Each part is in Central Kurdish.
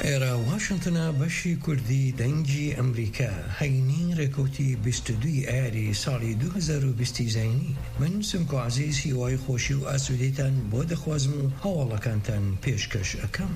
ئێرە واشنتنە بەشی کوردی دەنگی ئەمریکا هەینی ڕێکوتی 22 ئایاری ساڵی 2020 زینی. من سمکۆ عەزیز هیوای خۆشی و ئاسوودەیتان بۆ دەخوازم و هەواڵەکانتان پێشکەش ئەکەم.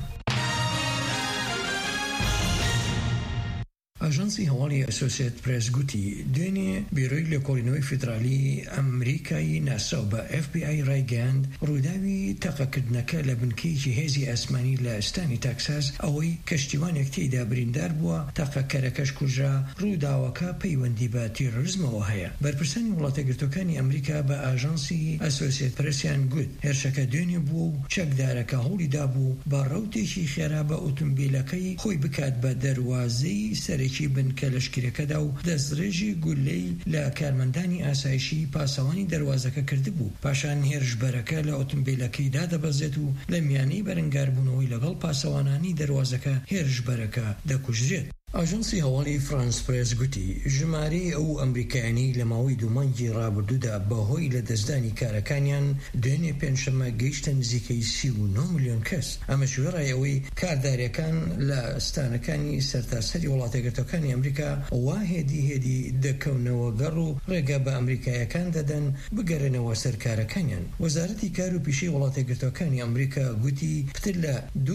ئاژانسی هەواڵی ئەسۆسیێتد پرێس گوتی دوێنێ بیرۆی لێکۆڵینەوەی فیدرالی ئەمریکایی ناسا بە FBI ڕایگەیاند ڕووداوی تەقەکردنەکە لە بنکەیەکی هێزی ئاسمانی لە ئەستانی تەکساس ئەوەی کەشتیوانێک تێیدا بریندار بووە تەقەکەرەکەش کوژرا. ڕووداوەکە پەیوەندی بە تیرۆریزمەوە هەیە. بەرپرسانی وڵاتە یەکگرتووەکانی ئەمریکا بە ئاژانسی ئەسۆسیێتد پرێسیان گوت هێرشەکە دوێنێ بووە و چەکدارەکە هەوڵی دابوو بە ڕەوتێکی خێرا بە ئۆتۆمبیلەکەی خۆی بکات بە دەروازەی سەرێکی بنکە لەشکرەکەدا و دەستدرێژی گولەی لە کارمەندانی ئاسایشی پاسەوانی دەروازەکە کردبوو. پاشان هێرشبەرەکە لە ئۆتۆمبیلەکەی دادەبەزێت و لە میانەی بەرەنگاربوونەوەی لەگەڵ پاسەوانانی دەروازەکە هێرشبەرەکە دەکوژرێت. ئاژانسی هەواڵی فرانس پرێس گوتی ژمارەی ئەو ئەمریکایانی لە ماوەی دوومانگی ڕابردوودا بەهۆی لە دەستدانی کارەکانیان دوێنێ پێنجشەممە گەیشتە نزیکەی 39 ملیۆن کەس. ئەمە شوێڕای ئەوەی کارداریەکان لە ستانەکانی سەرتاسەری وڵاتە یەکگرتووەکانی ئەمریکا وا هێدی دەکەونەوە گەڕ و ڕێگە بە ئەمریکایەکان دەدەن بگەڕێنەوە سەر کارەکانیان. وەزارەتی کار و پیشەی وڵاتە یەکگرتووەکانی ئەمریکا گوتی پتر لە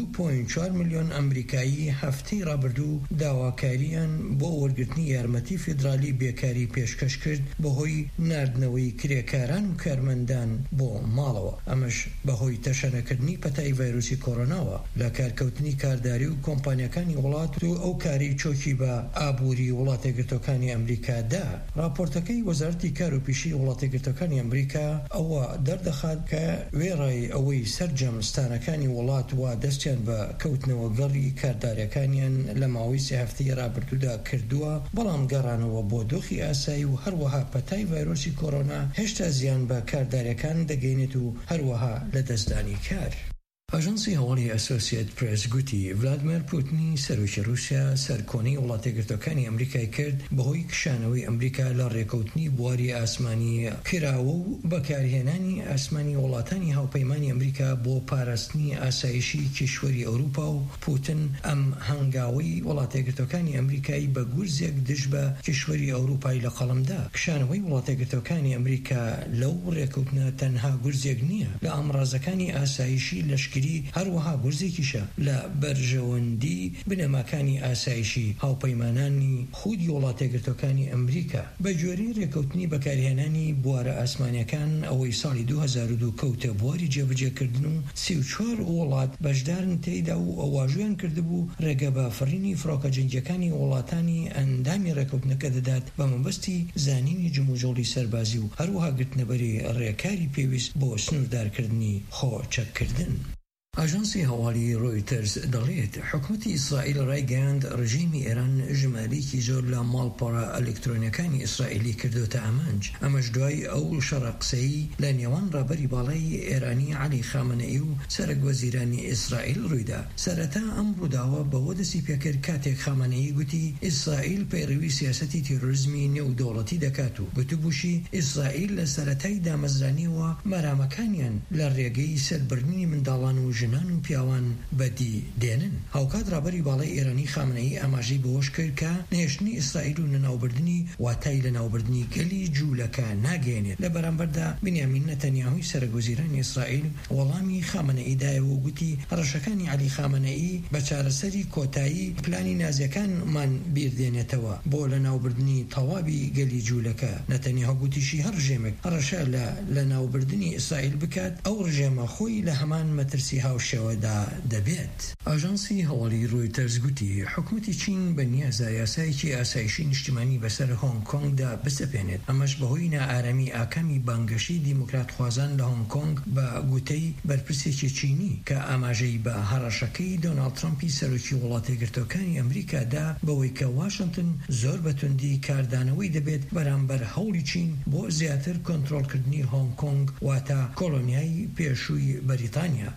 2.4 ملیۆن ئەمریکایی هەفتەی ڕابردوو داواکاریان بۆ وەرگرتنی یارمەتی فیدرالی بێکاری پێشکەش کرد بەهۆی ناردنەوەی کرێکاران و کارمەندان بۆ ماڵەوە. ئەمەش بەهۆی تەشەنەکردنی پەتای ڤایرۆسی کۆڕۆناوە لە کارکەوتنی کارداری و کۆمپانیەکانی وڵات و ئەو کاری چۆکی بە ئابووری وڵاتە یەکگرتووەکانی ئەمریکادا. راپۆرتەکەی وەزارەتی کار و پیشەی وڵاتە یەکگرتووەکانی ئەمریکا ئەوە دەردەخات کە وێڕای ئەوەی سەرجەم ستانەکانی وڵات وا دەستیان بە کەوتنەوە گەڕی کارداریەکانیان لە ماوەی هەفتەی ڕابردوودا کردووە، بەڵام گەڕانەوە بۆ دۆخی ئاسایی و هەروەها پەتای ڤایرۆسی کۆڕۆنا هێشتا زیان بە کارداریەکان دەگەینێت و هەروەها لە دەستدانی کار. ئاژانسی هەواڵی ئەسۆسیێتد پرێس گوتی ڤلادیمیر پوتینی سەرۆکی رووسیا سەرکۆنەی وڵاتە یەکگرتووەکانی ئەمریکای کرد بەهۆی کشانەوەی ئەمریکا لە ڕێکەوتنی بواری ئاسمانی کراوە و بەکارهێنانی ئاسمانی وڵاتانی هاوپەیمانی ئەمریکا بۆ پاراستنی ئاسایشی کیشوەری ئەوروپا و پوتین ئەم هەنگاوی وڵاتە یەکگرتووەکانی ئەمریکای بە گورزێک دژ بە کیشوەری ئەوروپای لە قەڵمدا. کشانەوەی وڵاتە یەکگرتووەکانی ئەمریکا لەو ڕێکەوتنە تەنها گورزێک نییە لە ئامڕازەکانی ئاسایشی لەشکری هەروەها گورزێکیشە لە بەرژەوەندی بنەماکانی ئاسایشی هاوپەیمانانی خودی وڵاتە یەکگرتووەکانی ئەمریکا. بە جۆری ڕێکەوتنی بەکارهێنانی بوارە ئاسمانیەکان ئەوەی ساڵی 2002 کەوتە بواری جێبەجێکردن و 34 وڵات بەشدارن تێیدا و ئەواژویان کردبوو ڕێگە بە فڕینی فڕۆکە جەنگیەکانی وڵاتانی ئەندامی ڕێکەوتنەکە دەدات بە مەبەستی زانینی جموجەڵی سەربازی و هەروەها گرتنەبەری ڕێکاری پێویست بۆ سنووردارکردنی خۆچەککردن. ئاژانسی هەواڵی ڕۆیتەرز دەڵێت حکوومەتی ئیسرائیل ڕایگەیاند ڕژیمی ئێران ژمارەیەکی زۆر لە ماڵپەڕە ئەلکترۆنیەکانی ئیسرائیلی کردوتە ئامانج. ئەمەش دوای ئەو شەڕەقسەی لە نێوان ڕابەری باڵای ئێرانی عەلی خامنەئی و سەرۆک وەزیرانی ئیسرائیل ڕوویدا. سەرەتا ئەم ڕووداوە بەوە دەستی پێکرد کاتێک خامنەئی گوتی ئیسرائیل پەیڕەوی سیاسەتی تیرۆریزمی نێودەوڵەتی دەکات و گوتبووشی ئیسرائیل لە سەرەتای دامەزرانیەوە مەرامەکانیان لە ڕێگەی سەربردنی منداڵان و ژنان و پیاوان بەدی دێنن. هاوکات ڕابەری باڵای ئێرانی خامنەئی ئاماژەی بەوەش کرد کە نهێشتنی ئیسرائیل و نەناوبردنی واتای لە ناوبردنی گەلی جوولەکە ناگەێنێت. لە بەرامبەردا بنیامین نەتەنیاهوی سەرۆک وەزیرانی ئیسرائیل وەڵامی خامنەئی دایەوە و گوتی ڕەشەکانی عەلی خامنەئی بە چارەسەری کۆتایی پلانی نازیەکانمان بیردێنێتەوە بۆ لە ناوبردنی تەواوی گەلی جوولەکە. نەتەنیاهو گوتیشی هەر ڕژێمێک ڕەشە لە ناوبردنی ئیسرائیل بکات ئەو ڕژێمە خۆی لە هەمان مەترسی هاوشێوەدا دەبێت. ئاژانسی هەواڵی ڕۆیتەرز گوتی حکوومەتی چین بە نیازە یاسایەکی ئاسایشی نیشتیمانی بەسەر هۆنگ کۆنگدا بستەپێنێت. ئەمەش بەهۆی نائارەمی ئاکامی بانگەشی دیموکرات خوازان لە هۆنگ کۆنگ بە گوتەی بەرپرسێکی چینی کە ئاماژەی بە هەڕەشەکەی دۆناڵد ترامپی سەرۆکی وڵاتە یەکگرتووەکانی ئەمریکادا بەوەی کە واشنتن زۆر بەتوندی کاردانەوەی دەبێت بەرامبەر هەوڵی چین بۆ زیاتر کۆنتڕۆڵکردنی هۆنگ کۆنگ واتە کۆلۆنیای پێشووی بەریتانیا.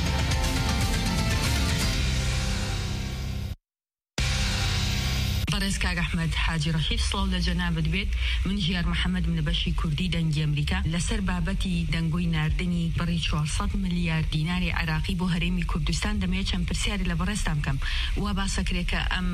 Para بەڕێز کاک ئەحمەد حاجی ڕەشید سڵاو لە جەنابەت بێت. من ژیار محەممەد لە بەشی کوردی دەنگی ئەمریکا لەسەر بابەتی دەنگۆی ناردنی بڕی 400 ملیار دیناری عراقی بۆ هەرێمی کوردستان دەمەوێت چەند پرسیاری لە بەڕێستان بکەم. وا باسەکرێت کە ئەم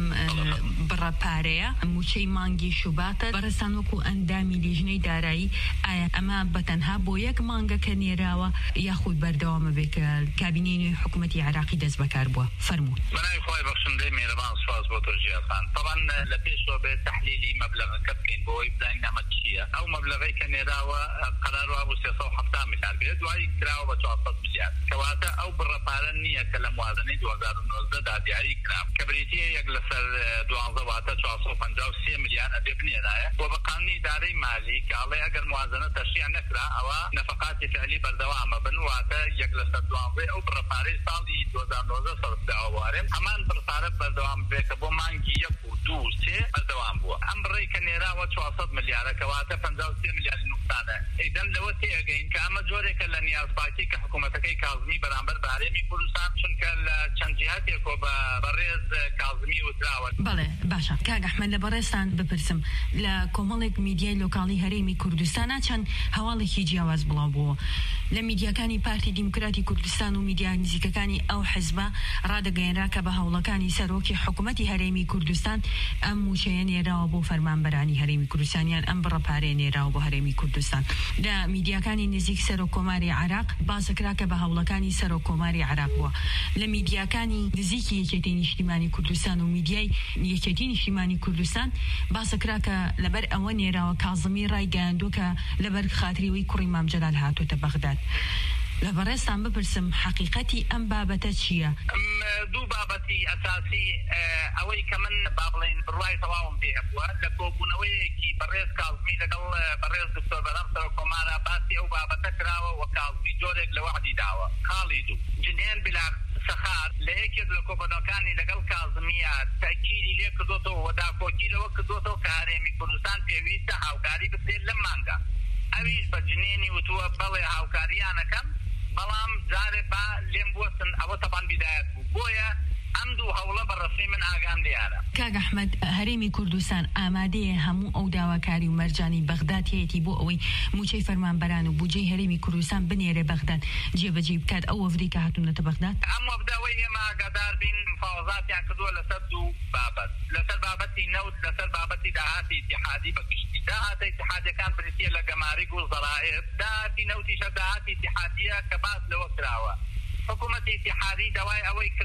بڕە پارەیە موچەی مانگی شوباتە بەڕێستان وەکو ئەندامی لیژنەی دارایی ئایا ئەمە بەتەنها بۆ یەک مانگە کە نێراوە یاخود بەردەوامە بێت کە کابینەی نوێی حکوومەتی عراقی دەست بەکار بووە؟ فەرموون. بەناوی خۆی بەخشندەی میهرەبان سپاس بۆ تۆ ژیارخان. طبعا لە پێشەوە بێت تحلیلی مەبلەغەکە بکەین بۆی بزانین ئەمە چییە. ئەو مەبلەغەی کە نێراوە قەرار وا بوو 370 میلیارد بێت، دوای کراوە بە 400 میلیارد، کەواتە ئەو بڕە پارە نییە کە لە موازنەی 2019 دا دیاری کرا کە بریتیە یەک لەسەر 12 واتە 453 میلیارد ئەبێ بنێرایە بۆ بە قانونی ئیدارەی مالی کە ئەڵێ ئەگەر موازنە تەشریع نەکرا ئەوە نەفەقاتی فعلی بەردەوامە بن، واتە یەک لەسەر 12 ئەو بڕە پارەی ساڵی 2019 سەرکراوە بوارێ هەمان بڕە پارە بەردەوام بێت کە بۆ مانگی 1 و 2 و 3 بەردەوام بووە. ئەم بڕی کە نێراوە 400 میلیارە کەواتە 53 میلیارد نوقسانە. ئیدەن لەوە تێگەین کە ئەمە جۆرێکە لە نیازپاکی کە حکوومەتەکەی کاظمی بەرامبەر بە هەرێمی کوردستان، چونکە لە چەند جیهاتێکۆ بەڕێز کاظمی وتراوە. بەڵێ باشە کاک ئەحمەد لە بەڕێستان بپرسم، لە کۆمەڵێک میدیای لۆکاڵی هەرێمی کوردستانە چەند هەواڵێکی جیاواز بڵاو بووە لە میدیاکانی پارتی دیموکراتی کوردستان و میدیا نزیکەکانی ئەو حیزبە ڕادەگەیەنرا کە بە هەوڵەکانی سەرۆکی حکوومەتی هەرێمی کوردستان ئەم موچەیە نێراوە بۆ فەرمانبەرانی هەرێمی کوردستانیان ئەم بڕە پارەیە نێراوە بۆ هەرێمی کوردستان. لە میدیاکانی نزیک سەرۆکۆماری عراق باسەکرا کە بە هەوڵەکانی سەرۆکۆماری عراق بووە. لە میدیاکانی نزیکی یەکێتی نیشتیمانی کوردستان و میدیای یەکێتی نیشتیمانی کوردستان باسەکرا کە لەبەر ئەوە نێراوە کاظمی ڕایگەیاندووە کە لەبەر خاتریەوەی کوڕی مام جەلال هاتوۆتە بەغداد. لە بەڕێستان بپرسم حقیقەتی ئەم بابەتە چییە؟ دوو بابەتی ئەساسی ئەوەی کە من با بڵێن بڕوای تەواوم پێ هەبووە لە کۆبوونەوەیەکی بەڕێز کاظمی لەگەڵ بەڕێز دکتۆر بەرام سەرۆکۆمارە باسی ئەو بابەتە کراوە و کاظمی جۆرێک لە وەعدی داوە. خاڵی دوو جنێن بلا سەخار لە یەکێک لە کۆبوونەوەکانی لەگەڵ کاظمیە تاکیدی لێ کردوتەوە و داکۆکی لەوە کردوتەوە کە هەرێمی کوردستان پێویستە هاوکاری بکرێت لەم مانگە. ئەویش بە جنێنی وتووە بەڵێ هاوکاریانەکەم، بەڵام جارێ با لێم بوەستن. ئەوە تەبان بیدایەت بوو، بۆیە ئەم دوو هەوڵە بەڕەسمی من ئاگام لێیانە. کاک ئەحمەد هەرێمی کوردستان ئامادەیە هەموو ئەو داواکاری و مەرجانی بەغداد هەیەی بۆ ئەوەی موچەی فەرمانبەران و بودجەی هەرێمی کوردستان بنێرێ بەغداد جێبەجێ بکات ئەو وەفدەی کە هاتوونەتە بەغداد؟ ئەم وەفدەوەی ئێمە ئاگادار بین مفاوەزاتیان کردووە لەسەر دوو بابەت، لەسەر بابەتی نەوت، لەسەر بابەتی داهاتی اتحادی بەگشتی. داهاتە اتحادیەکان بریتیە لە گەمارگ و زەرائب، داهاتی نەوتیشە داهاتی اتحادیە کە باس لەوە کراوە. حکوومەتی اتحادی دوای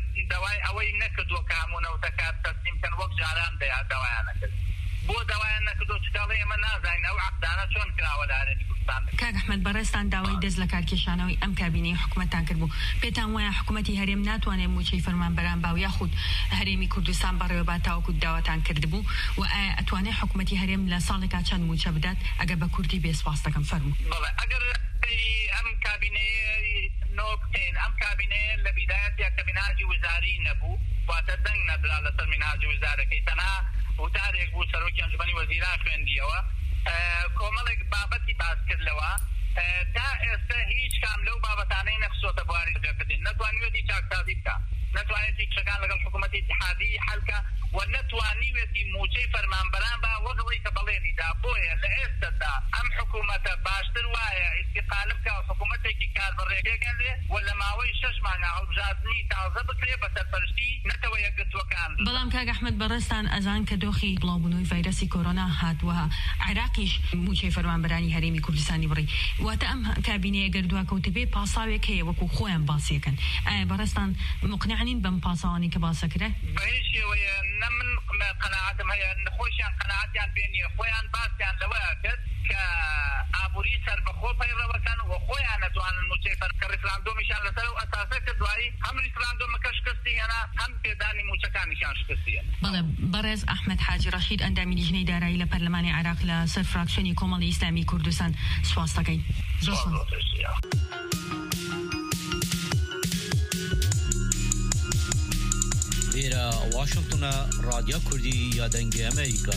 ئەوەی نەکردووە کە هەموو نەوتەکات تەسلیم کەن وەک جاران دەوایان نەکرد. بۆ داوایان نەکردو چداڵێ ئەمە نازانین ئەو عەقدانە چۆن کراوە لە هەرێمی کوردستان. کاک ئەحمەد بەڕێستان داوای دەست لە کارکێشانەوەی ئەم کابینەی حکوومەتتان کردبوو. پێتان وایە حکوومەتی هەرێم ناتوانێت موچەی فەرمانبەران باو یاخود هەرێمی کوردستان بەڕێوە با تاوەکو داواتان کردبوو و ئایا ئەتوانێت حکوومەتی هەرێم لە ساڵێکا چەند موچە بدات؟ ئەگەر بە کوردی بێسپاس دەکەم فەرموو. بەڵێ ئەگەر ئەم کابینەیە نۆکتین ئەم کابینەیە لە بیدایەتیا کە منهاجی وزاری نەبوو، واتە دەنگ نەدرا لەسەر منهاجی وزارەکەی، تەنها وتارێک بوو سەرۆکی ئەنجومەنی وەزیران خوێندیەوە، کۆمەڵێک بابەتی باس کردلەوە. تا ئێستا هیچ کام لەو بابەتانەی نەخسۆتە بواری دەکردین، نەتوانیوێتی چاکسازی بکە، نەتوانێتی کشەکان لەگەڵ حکوومەتی اتحادی حەلکە و نەتوانیوێتی موچەی فەرمانبەران با وەگەڵی کە بەڵێنیدا. بۆیە لە ئێستادا ئەم حکوومەتە باشتر وایە ئیستیقالە بکە و حکوومەتێکی کاربڕێکێکیان لێ و لە ماوەی 6 مانگە هەڵبژاردننی تازە بکرێ بە سەرپەرشتی نەتەوە یەکگرتووەکان. بەڵام کاک ئەحمەد بەڕێستان ئەزان کە دۆخی بڵاوبوونەوەی ڤایرەسی کۆرۆنا هاتووە عێراقیش موچەی فەرمانبەرانی هەرێمی کوردستانی بڕی، واتە ئەم کابینەیە ئەگەر دواکەوتە بێ پاساوێک هەیە وەکو خۆیان باسیەکەن. ئایا بەڕێستان مقنعین بەم پاساوانی کە باسەکرا؟ بە هیچ شێوەیە نە من قەناعەتم هەیە نەخۆشیان قەناعەتیان پێ نییە، خۆیان باسیان لەوەیە کرد کە ئابووری سەربەخۆ پەیڕەوەکەن و خۆیان نەتوانن موچەی کە ڕیفراندۆمیشان لەسەر و ئەساسە کردوایی هەم ریفراندۆمەکە شکستی هێنا هەم پێدانی موچەکانیشان شکستی هێنا. بەڵێ بەڕێز ئەحمەد حاجی ڕەشید ئەندامی لیژنەی دارایی لە پەرلەمانی عێراق لە سەر فراکشنی کۆمەڵی ئیسلامی کوردستان سوپاس دەکەین. لێرە واشنگتنە رادیۆ کوردی یادەنگی ئەمریکا.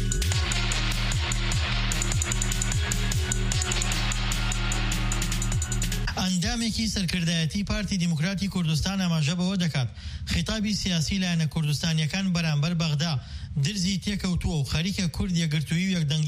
ئەندامێکی سەرکردایەتی پارتی دیموکراتی کوردستان ئاماژە بەوە دەکات خیتابی سیاسی لایەنە کوردستانیەکان بەرامبەر بەغدا درزی تێکەوتووە و خەریکە کوردیە گرتووی و یەکدەنگ